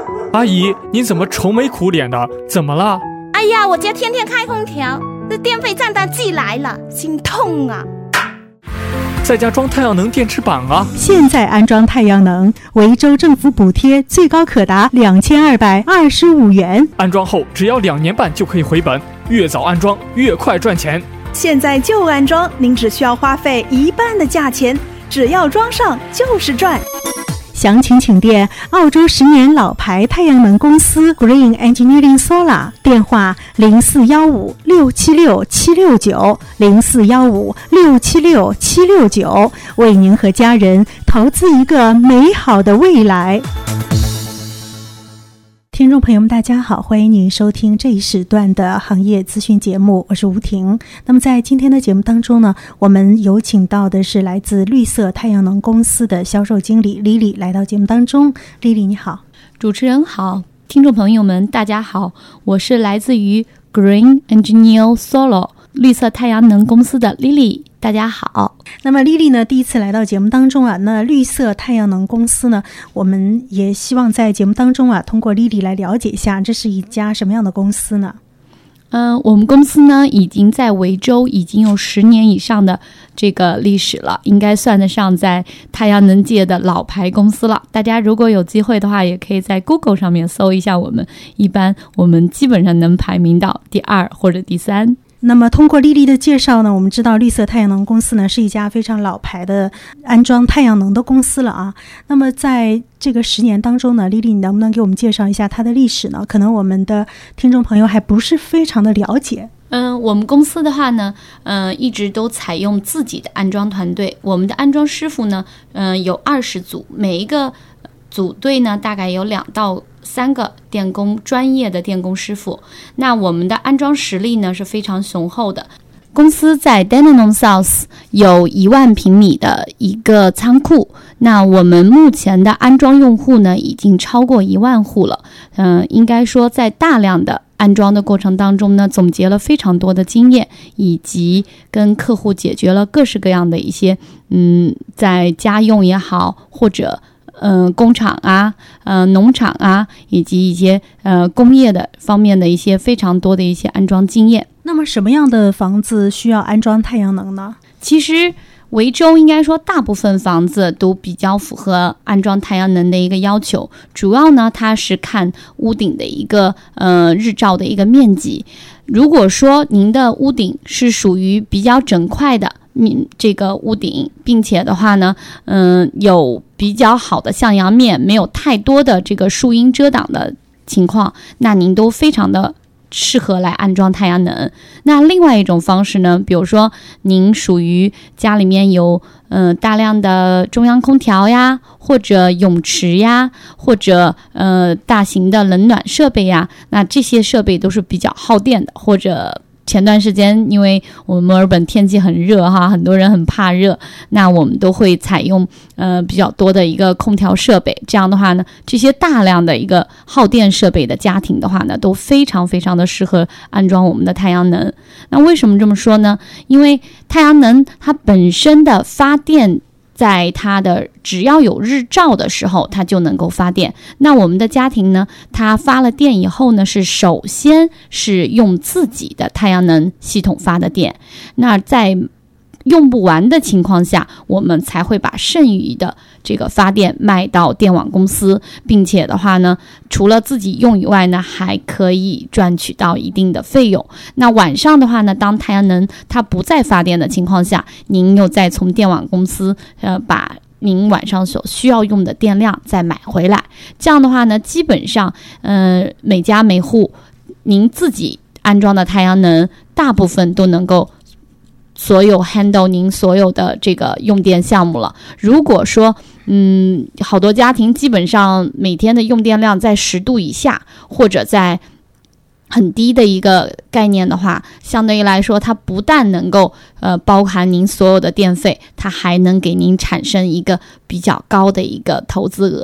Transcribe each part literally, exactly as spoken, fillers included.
阿姨，你怎么愁眉苦脸的？怎么了？ 哎呀，我家天天开空调，这电费账单寄来了，心痛啊！ 在家装太阳能电池板啊！ 现在安装太阳能，维州政府补贴最高可达两千二百二十五元。 安装后只要两年半就可以回本，越早安装越快赚钱。 现在就安装，您只需要花费一半的价钱，只要装上就是赚。 详情请电澳洲十年老牌太阳能公司 Green Engineering Solar， 电话零四一五六七六七六九 零四一五六七六七六九，为您和家人投资一个美好的未来。听众朋友们大家好，欢迎您收听这一时段的行业资讯节目，我是吴婷。那么在今天的节目当中呢，我们有请到的是来自绿色太阳能公司的销售经理 Lily 来到节目当中。 Lily 你好。 主持人好，听众朋友们大家好，我是来自于 Green Engineering Solar 绿色太阳能公司的 Lily， 大家好。 那么 Lily 呢第一次来到节目当中啊，那绿色太阳能公司呢，我们也希望在节目当中啊，通过 Lily 来了解一下这是一家什么样的公司呢？ 嗯、呃，我们公司呢已经在维州已经有十年以上的这个历史了，应该算得上在太阳能界的老牌公司了。大家如果有机会的话，也可以在 Google 上面搜一下我们，一般我们基本上能排名到第二或者第三。 那么通过丽丽的介绍呢，我们知道绿色太阳能公司呢是一家非常老牌的安装太阳能的公司了啊。那么在这个十年当中呢，丽丽你能不能给我们介绍一下它的历史呢？可能我们的听众朋友还不是非常的了解。 嗯、呃，我们公司的话呢，嗯、呃，一直都采用自己的安装团队。我们的安装师傅呢，嗯、呃，有二十组，每一个组队呢大概有两到三个电工专业的电工师傅。那我们的安装实力呢是非常雄厚的。公司在 Dandenong South 有一万平米的一个仓库，那我们目前的安装用户呢已经超过一万户了。嗯、呃，应该说在大量的安装的过程当中呢，总结了非常多的经验，以及跟客户解决了各式各样的一些嗯，在家用也好，或者嗯、呃，工厂啊，呃，农场啊，以及一些呃工业的方面的一些非常多的一些安装经验。 那么什么样的房子需要安装太阳能呢？ 其实维州应该说大部分房子都比较符合安装太阳能的一个要求，主要呢它是看屋顶的一个呃日照的一个面积。如果说您的屋顶是属于比较整块的这个屋顶，并且的话呢，嗯、呃，有比较好的向阳面，没有太多的这个树荫遮挡的情况，那您都非常的适合来安装太阳能。那另外一种方式呢，比如说您属于家里面有呃大量的中央空调呀，或者泳池呀，或者呃大型的冷暖设备呀，那这些设备都是比较耗电的，或者前段时间因为我们墨尔本天气很热哈，很多人很怕热，那我们都会采用呃比较多的一个空调设备。这样的话呢，这些大量的一个耗电设备的家庭的话呢，都非常非常的适合安装我们的太阳能。那为什么这么说呢？因为太阳能它本身的发电，在它的只要有日照的时候它就能够发电。那我们的家庭呢，它发了电以后呢，是首先是用自己的太阳能系统发的电，那在用不完的情况下，我们才会把剩余的这个发电卖到电网公司，并且的话呢，除了自己用以外呢，还可以赚取到一定的费用。那晚上的话呢，当太阳能它不再发电的情况下，您又再从电网公司呃把您晚上所需要用的电量再买回来。这样的话呢，基本上呃每家每户您自己安装的太阳能大部分都能够所有 handle 您所有的这个用电项目了。如果说嗯，好多家庭基本上每天的用电量在十度以下，或者在很低的一个概念的话，相对于来说它不但能够呃包含您所有的电费，它还能给您产生一个比较高的一个投资额。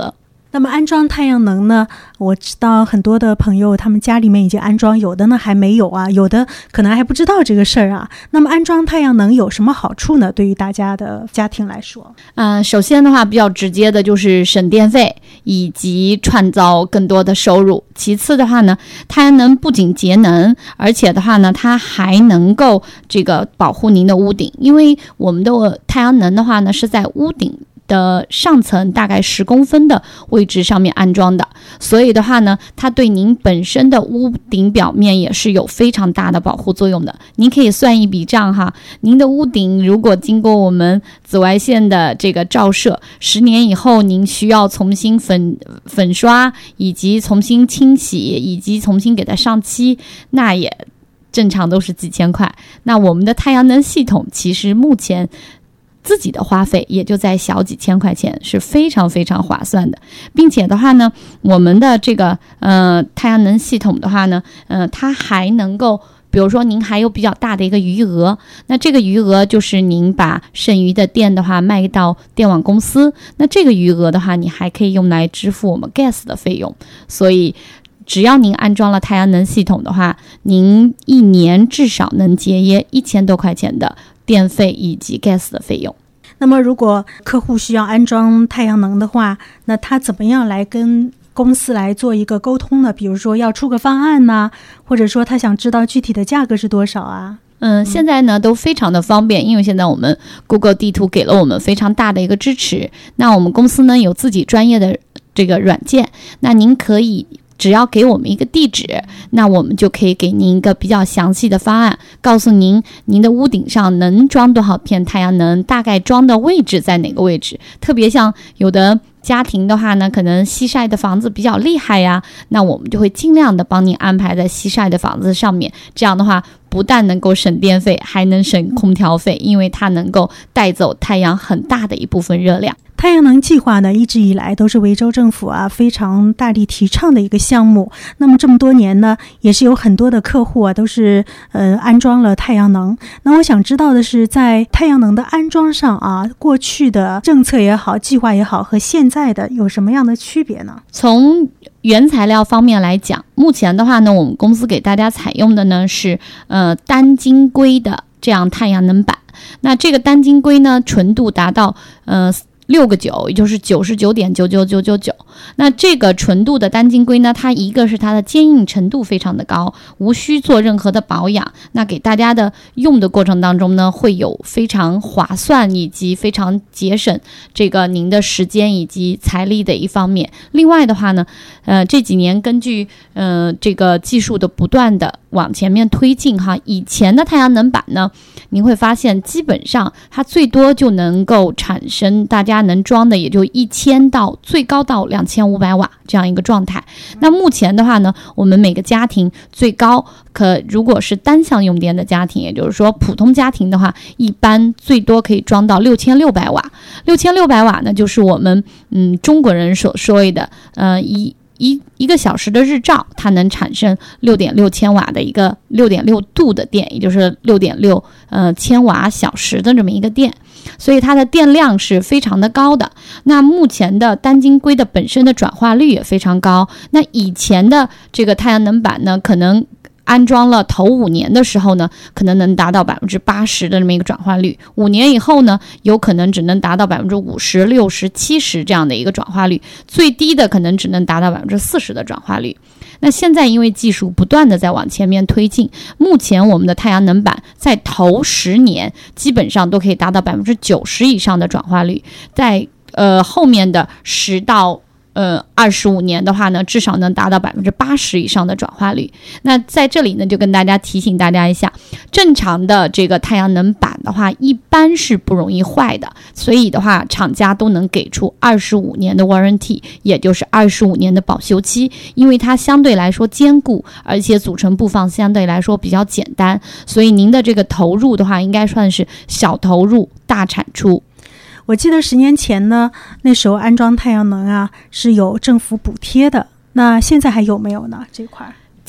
那么安装太阳能呢，我知道很多的朋友他们家里面已经安装，有的呢还没有啊，有的可能还不知道这个事儿啊。那么安装太阳能有什么好处呢？对于大家的家庭来说， 呃，首先的话比较直接的就是省电费以及创造更多的收入。其次的话呢，太阳能不仅节能，而且的话呢，它还能够这个保护您的屋顶，因为我们的太阳能的话呢是在屋顶的上层大概十公分的位置上面安装的，所以的话呢，它对您本身的屋顶表面也是有非常大的保护作用的。您可以算一笔账哈，您的屋顶如果经过我们紫外线的这个照射，十年以后您需要重新粉粉刷，以及重新清洗，以及重新给它上漆，那也正常都是几千块。那我们的太阳能系统其实目前自己的花费也就在小几千块钱，是非常非常划算的。并且的话呢，我们的这个呃太阳能系统的话呢，呃它还能够，比如说您还有比较大的一个余额，那这个余额就是您把剩余的电的话卖到电网公司，那这个余额的话你还可以用来支付我们 gas 的费用。所以只要您安装了太阳能系统的话，您一年至少能节约一千多块钱的电费以及 gas 的费用。 那么如果客户需要安装太阳能的话，那他怎么样来跟公司来做一个沟通呢？比如说要出个方案呢、啊，或者说他想知道具体的价格是多少啊？ 嗯，现在呢都非常的方便，因为现在我们 Google 地图给了我们非常大的一个支持。那我们公司呢有自己专业的这个软件，那您可以只要给我们一个地址，那我们就可以给您一个比较详细的方案，告诉您您的屋顶上能装多少片太阳能，大概装的位置在哪个位置。特别像有的家庭的话呢，可能西晒的房子比较厉害呀，那我们就会尽量的帮您安排在西晒的房子上面。这样的话不但能够省电费，还能省空调费，因为它能够带走太阳很大的一部分热量。 太阳能计划呢，一直以来都是维州政府啊非常大力提倡的一个项目。那么这么多年呢，也是有很多的客户啊都是呃安装了太阳能。那我想知道的是，在太阳能的安装上啊，过去的政策也好，计划也好，和现在的有什么样的区别呢？ 从原材料方面来讲，目前的话呢，我们公司给大家采用的呢是呃单晶硅的这样太阳能板。那这个单晶硅呢，纯度达到呃六个九，也就是九十九点九九九九九。那这个纯度的单晶硅呢，它一个是它的坚硬程度非常的高，无需做任何的保养。那给大家的用的过程当中呢，会有非常划算以及非常节省这个您的时间以及财力的一方面。另外的话呢，呃，这几年根据呃这个技术的不断的往前面推进哈，以前的太阳能板呢，您会发现基本上它最多就能够产生大家能装的也就一千到最高到两千五百瓦这样一个状态。那目前的话呢，我们每个家庭最高可如果是单向用电的家庭，也就是说普通家庭的话，一般最多可以装到六千六百瓦。六千六百瓦呢，就是我们嗯中国人所说的呃一。一一个小时的日照，它能产生六点六千瓦的一个六点六度的电，也就是六点六呃千瓦小时的这么一个电，所以它的电量是非常的高的。那目前的单晶硅的本身的转化率也非常高。那以前的这个太阳能板呢，可能安装了头五年的时候呢，可能能达到百分之八十的这么一个转化率，五年以后呢，有可能只能达到百分之五十、六十、七十这样的一个转化率，最低的可能只能达到百分之四十的转化率。那现在因为技术不断的在往前面推进，目前我们的太阳能板在头十年基本上都可以达到百分之九十以上的转化率，在呃后面的十到呃，二十五年的话呢，至少能达到百分之八十以上的转化率。那在这里呢，就跟大家提醒大家一下，正常的这个太阳能板的话，一般是不容易坏的，所以的话，厂家都能给出二十五年的 warranty， 也就是二十五年的保修期，因为它相对来说坚固，而且组成部分相对来说比较简单，所以您的这个投入的话，应该算是小投入大产出。 我记得十年前呢，那时候安装太阳能啊是有政府补贴的，那现在还有没有呢？这块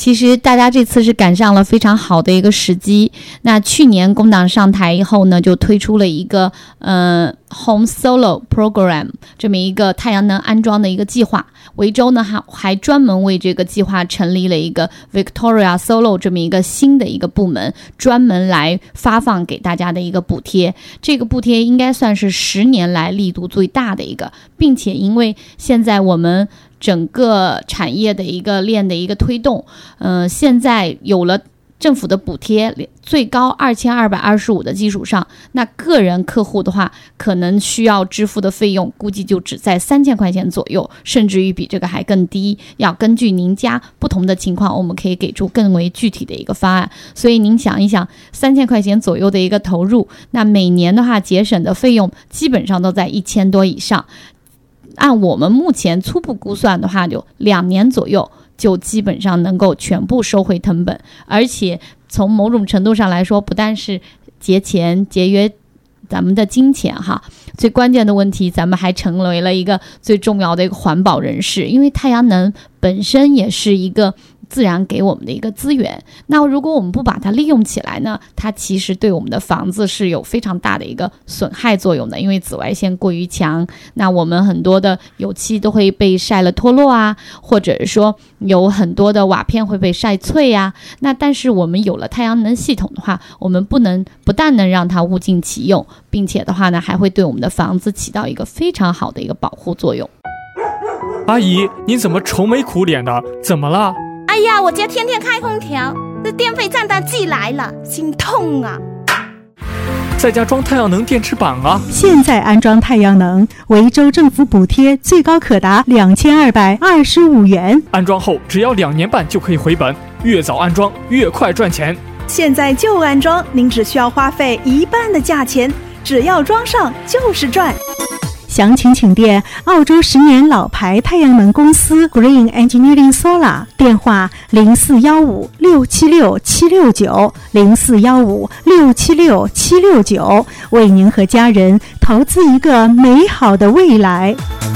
其实大家这次是赶上了非常好的一个时机。那去年工党上台以后呢，就推出了一个呃 Home Solar Program 这么一个太阳能安装的一个计划。维州呢还还专门为这个计划成立了一个 Victoria Solar 这么一个新的一个部门，专门来发放给大家的一个补贴。这个补贴应该算是十年来力度最大的一个，并且因为现在我们整个产业的一个链的一个推动，呃，现在有了政府的补贴，最高二千二百二十五的基础上，那个人客户的话，可能需要支付的费用估计就只在三千块钱左右，甚至于比这个还更低。要根据您家不同的情况，我们可以给出更为具体的一个方案。所以您想一想，三千块钱左右的一个投入，那每年的话节省的费用基本上都在一千多以上。按我们目前初步估算的话，就两年左右就基本上能够全部收回成本，而且从某种程度上来说，不但是节钱节约咱们的金钱哈，最关键的问题，咱们还成为了一个最重要的一个环保人士，因为太阳能本身也是一个自然给我们的一个资源。那如果我们不把它利用起来呢，它其实对我们的房子是有非常大的一个损害作用的，因为紫外线过于强，那我们很多的油漆都会被晒了脱落啊，或者是说有很多的瓦片会被晒脆啊。那但是我们有了太阳能系统的话，我们不能不但能让它物尽其用，并且的话呢，还会对我们的房子起到一个非常好的一个保护作用。 阿姨，你怎么愁眉苦脸的？怎么了？ 哎呀，我家天天开空调，这电费账单寄来了，心痛啊！ 在家装太阳能电池板啊！ 现在安装太阳能，维州政府补贴最高可达两千二百二十五元。 安装后只要两年半就可以回本，越早安装越快赚钱。 现在就安装，您只需要花费一半的价钱，只要装上就是赚。 详情请电澳洲十年老牌太阳能公司 Green Engineering Solar， 电话零四一五六七六七六九 零四一五六七六七六九，为您和家人投资一个美好的未来。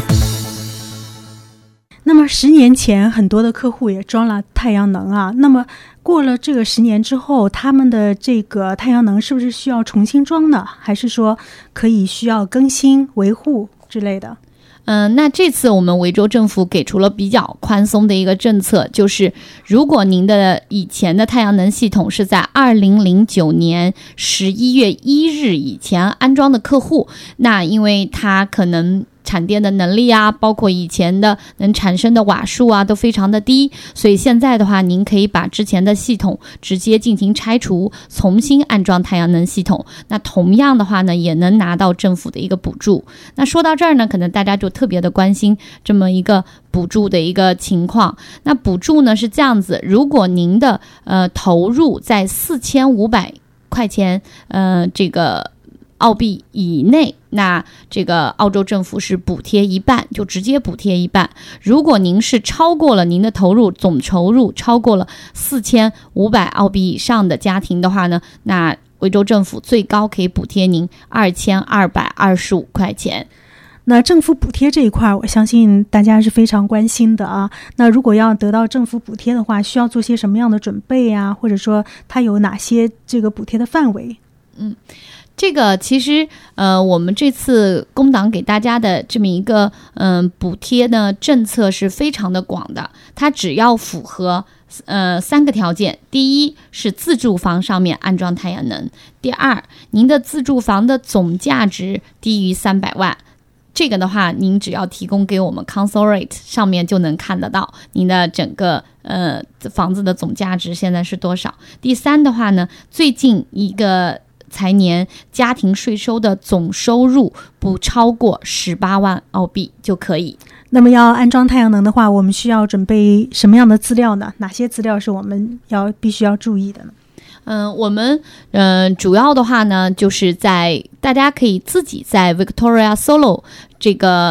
那么十年前很多的客户也装了太阳能啊，那么过了这个十年之后，他们的这个太阳能是不是需要重新装呢？还是说可以需要更新维护之类的？ 嗯，那这次我们维州政府给出了比较宽松的一个政策，就是如果您的以前的太阳能系统是在二零零九年十一月一日以前安装的客户，那因为它可能产电的能力啊，包括以前的能产生的瓦数啊，都非常的低，所以现在的话，您可以把之前的系统直接进行拆除，重新安装太阳能系统。那同样的话呢，也能拿到政府的一个补助。那说到这儿呢，可能大家就特别的关心这么一个补助的一个情况。那补助呢是这样子，如果您的呃投入在四千五百块钱，呃这个澳币以内，那这个澳洲政府是补贴一半，就直接补贴一半。如果您是超过了您的投入总投入超过了四千五百澳币以上的家庭的话呢，那维州政府最高可以补贴您二千二百二十五块钱。 那政府补贴这一块，我相信大家是非常关心的啊。那如果要得到政府补贴的话，需要做些什么样的准备啊？或者说它有哪些这个补贴的范围？ 嗯。这个其实呃，我们这次工党给大家的这么一个嗯、呃、补贴呢政策是非常的广的，它只要符合呃三个条件：第一是自住房上面安装太阳能；第二，您的自住房的总价值低于三百万。这个的话，您只要提供给我们 Council Rate 上面就能看得到您的整个呃房子的总价值现在是多少。第三的话呢，最近一个财年家庭税收的总收入不超过十八万澳币就可以。 那么要安装太阳能的话，我们需要准备什么样的资料呢？哪些资料是我们要必须要注意的呢？ 嗯，我们嗯、呃、主要的话呢，就是在大家可以自己在 Victoria Solar 这个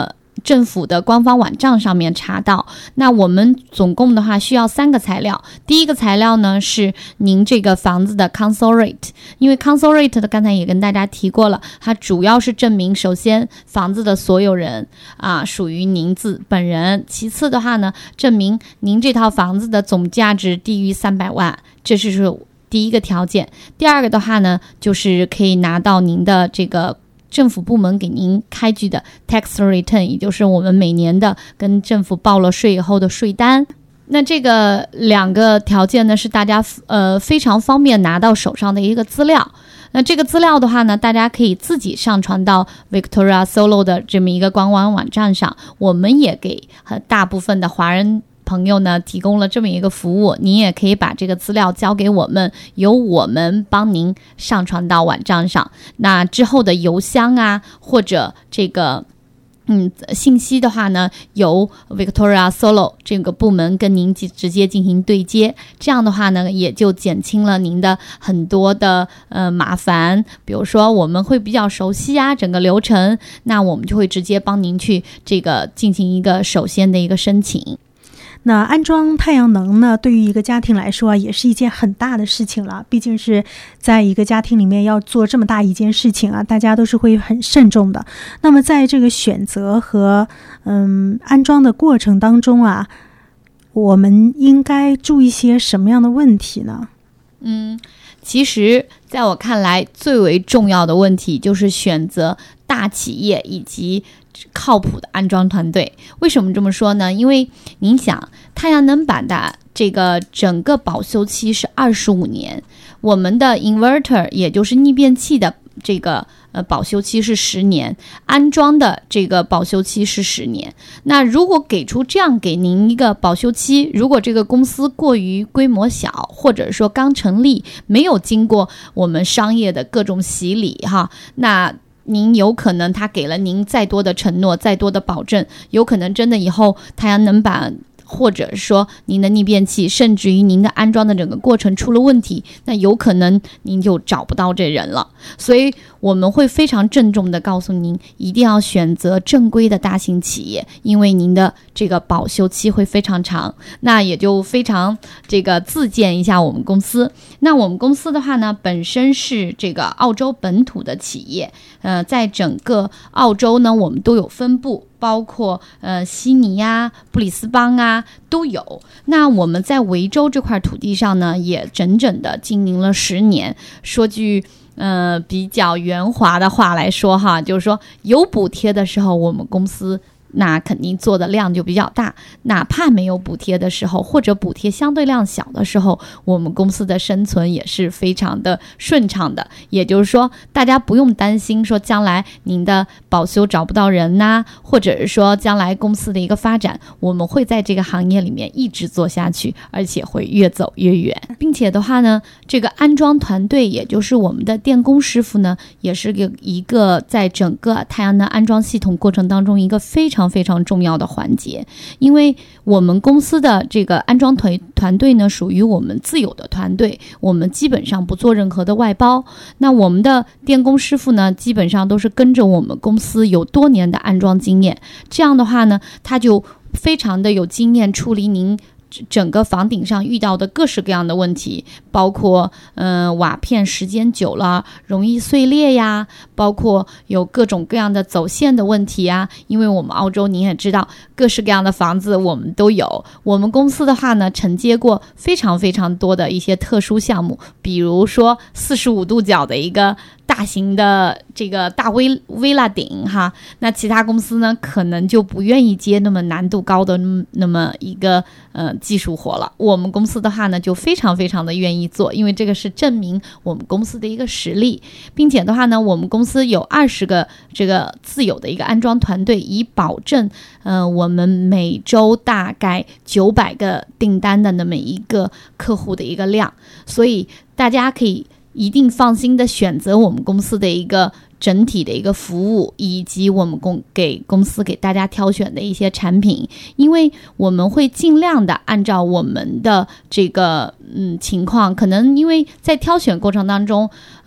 政府的官方网站上面查到。那我们总共的话需要三个材料，第一个材料呢是您这个房子的 council rate， 因为 council rate 的刚才也跟大家提过了，它主要是证明首先房子的所有人啊属于您自本人，其次的话呢证明您这套房子的总价值低于三百万，这是第一个条件。第二个的话呢就是可以拿到您的这个政府部门给您开具的 tax return， 也就是我们每年的跟政府报了税以后的税单。那这个两个条件呢是大家呃非常方便拿到手上的一个资料。那这个资料的话呢，大家可以自己上传到 Victoria Solo 的这么一个官网网站上，我们也给大部分的华人朋友呢提供了这么一个服务，您也可以把这个资料交给我们，由我们帮您上传到网站上。那之后的邮箱啊或者这个嗯，信息的话呢，由 Victoria Solo 这个部门跟您直接进行对接，这样的话呢，也就减轻了您的很多的呃麻烦。比如说，我们会比较熟悉啊整个流程，那我们就会直接帮您去这个进行一个首先的一个申请。 那安装太阳能呢，对于一个家庭来说也是一件很大的事情了，毕竟是在一个家庭里面要做这么大一件事情啊，大家都是会很慎重的。那么在这个选择和嗯安装的过程当中啊，我们应该注意些什么样的问题呢？嗯， 其实在我看来最为重要的问题就是选择大企业以及靠谱的安装团队。为什么这么说呢？因为您想，太阳能板的这个整个保修期是二十五年，我们的 inverter 也就是逆变器的这个呃保修期是十年，安装的这个保修期是十年。那如果给出这样给您一个保修期，如果这个公司过于规模小，或者说刚成立，没有经过我们商业的各种洗礼哈，那您有可能他给了您再多的承诺，再多的保证，有可能真的以后太阳能板或者说您的逆变器，甚至于您的安装的整个过程出了问题，那有可能您就找不到这人了。所以我们会非常郑重的告诉您，一定要选择正规的大型企业，因为您的这个保修期会非常长。那也就非常这个自荐一下我们公司。那我们公司的话呢，本身是这个澳洲本土的企业，呃，在整个澳洲呢，我们都有分布，包括呃悉尼啊、布里斯班啊都有。那我们在维州这块土地上呢，也整整的经营了十年。说句呃比较圆滑的话来说哈，就是说有补贴的时候，我们公司那肯定做的量就比较大，哪怕没有补贴的时候，或者补贴相对量小的时候，我们公司的生存也是非常的顺畅的。也就是说，大家不用担心说将来您的保修找不到人呐、啊，或者是说将来公司的一个发展，我们会在这个行业里面一直做下去，而且会越走越远。并且的话呢，这个安装团队，也就是我们的电工师傅呢，也是一个在整个太阳能安装系统过程当中一个非常非常重要的环节。因为我们公司的这个安装团团队呢，属于我们自有的团队，我们基本上不做任何的外包。那我们的电工师傅呢，基本上都是跟着我们公司有多年的安装经验，这样的话呢，他就非常的有经验处理您整个房顶上遇到的各式各样的问题，包括嗯、呃、瓦片时间久了容易碎裂呀，包括有各种各样的走线的问题啊。因为我们澳洲您也知道，各式各样的房子我们都有。我们公司的话呢，承接过非常非常多的一些特殊项目，比如说四十五度角的一个大型的这个大微微拉顶哈，那其他公司呢可能就不愿意接那么难度高的那么一个呃技术活了。我们公司的话呢，就非常非常的愿意做，因为这个是证明我们公司的一个实力，并且的话呢，我们公司有二十个这个自有的一个安装团队，以保证呃我们每周大概九百个订单的那么一个客户的一个量，所以大家可以一定放心的选择我们公司的一个整体的一个服务，以及我们公给公司给大家挑选的一些产品，因为我们会尽量的按照我们的这个嗯情况，可能因为在挑选过程当中，嗯、呃、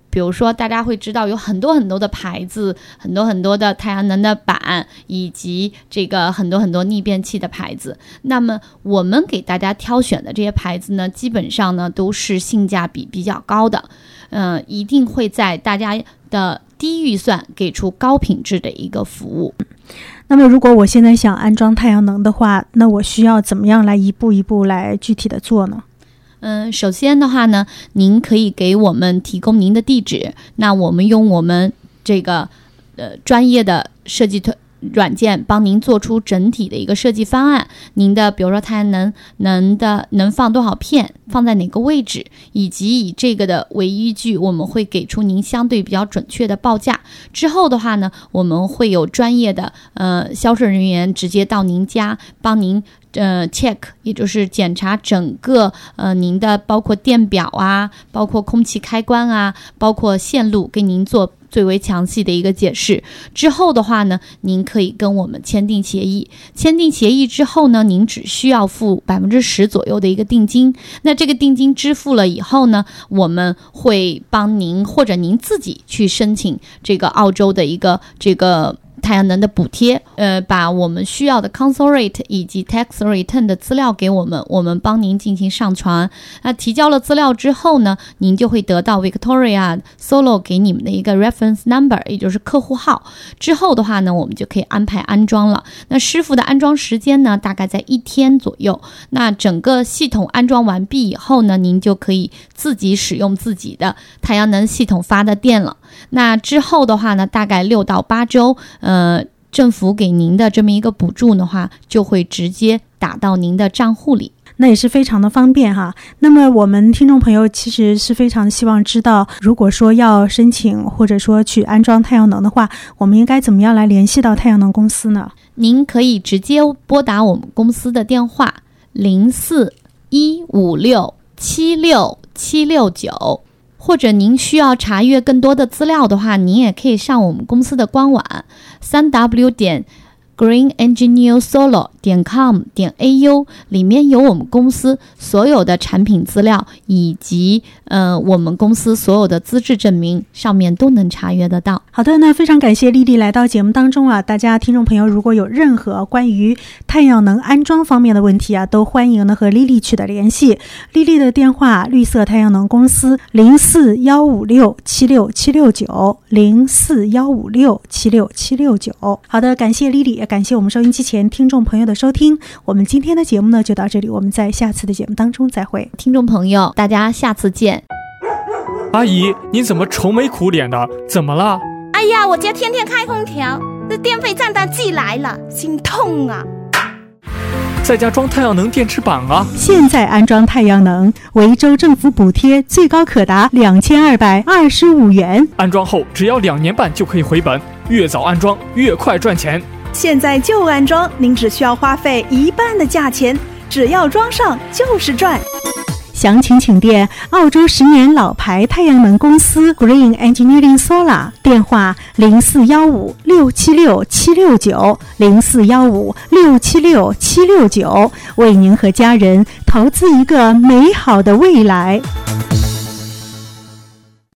比如说大家会知道有很多很多的牌子，很多很多的太阳能的板，以及这个很多很多逆变器的牌子。那么我们给大家挑选的这些牌子呢，基本上呢都是性价比比较高的，嗯、呃，一定会在大家的低预算给出高品质的一个服务。 那么如果我现在想安装太阳能的话，那我需要怎么样来一步一步来具体的做呢？ 嗯，首先的话呢，您可以给我们提供您的地址，那我们用我们这个呃专业的设计团软件帮您做出整体的一个设计方案。您的比如说太阳能能的能放多少片，放在哪个位置，以及以这个的为依据，我们会给出您相对比较准确的报价。之后的话呢，我们会有专业的呃销售人员直接到您家帮您呃 check， 也就是检查整个呃您的包括电表啊，包括空气开关啊，包括线路，给您做最为详细的一个解释。之后的话呢，您可以跟我们签订协议。签订协议之后呢，您只需要付百分之十左右的一个定金。那这个定金支付了以后呢，我们会帮您或者您自己去申请这个澳洲的一个这个太阳能的补贴，呃，把我们需要的 Council Rate 以及 Tax Return 的资料给我们，我们帮您进行上传。那提交了资料之后呢，您就会得到 Victoria Solar 给你们的一个 Reference Number， 也就是客户号。之后的话呢，我们就可以安排安装了。那师傅的安装时间呢，大概在一天左右。那整个系统安装完毕以后呢，您就可以自己使用自己的太阳能系统发的电了。那之后的话呢，大概六到八周，呃，政府给您的这么一个补助的话，就会直接打到您的账户里。 那也是非常的方便哈。那么我们听众朋友其实是非常希望知道，如果说要申请或者说去安装太阳能的话，我们应该怎么样来联系到太阳能公司呢？ 您可以直接拨打我们公司的电话零四一五六七六七六九，或者您需要查阅更多的资料的话，您也可以上我们公司的官网三 w 点 green engineer solar 点 com 点 a u， 里面有我们公司所有的产品资料，以及呃我们公司所有的资质证明，上面都能查阅得到。 好的，那非常感谢丽丽来到节目当中啊！大家听众朋友如果有任何关于太阳能安装方面的问题啊，都欢迎呢和丽丽取得联系。丽丽的电话：绿色太阳能公司零四幺五六七六七六九零四幺五六七六七六九。好的，感谢丽丽，也感谢我们收音机前听众朋友的收听。我们今天的节目呢就到这里，我们在下次的节目当中再会。 听众朋友，大家下次见。 阿姨，你怎么愁眉苦脸的？怎么了？ 哎呀，我家天天开空调，这电费账单寄来了，心痛啊！ 在家装太阳能电池板啊！ 现在安装太阳能，维州政府补贴最高可达两千二百二十五元。 安装后只要两年半就可以回本，越早安装越快赚钱。 现在就安装，您只需要花费一半的价钱，只要装上就是赚。 详情请电澳洲十年老牌太阳能公司 Green Engineering Solar， 电话零四幺五六七六七六九零四幺五六七六七六九，为您和家人投资一个美好的未来。